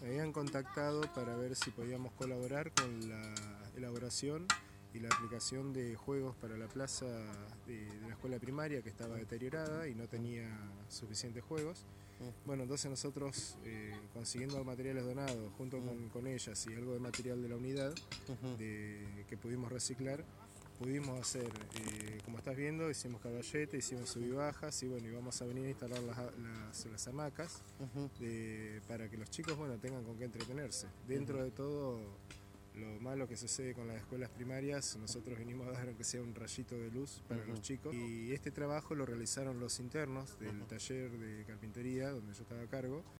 Me habían contactado para ver si podíamos colaborar con la elaboración y la aplicación de juegos para la plaza de la escuela primaria, que estaba deteriorada y no tenía suficientes juegos. Bueno, entonces nosotros, consiguiendo materiales donados junto con ellas y algo de material de la unidad que pudimos reciclar, pudimos hacer, como estás viendo, hicimos caballete, hicimos subibajas y bueno, y vamos a venir a instalar las hamacas para que los chicos, bueno, tengan con qué entretenerse. Dentro de todo lo malo que sucede con las escuelas primarias, nosotros venimos a dar aunque sea un rayito de luz para los chicos. Y este trabajo lo realizaron los internos del taller de carpintería donde yo estaba a cargo.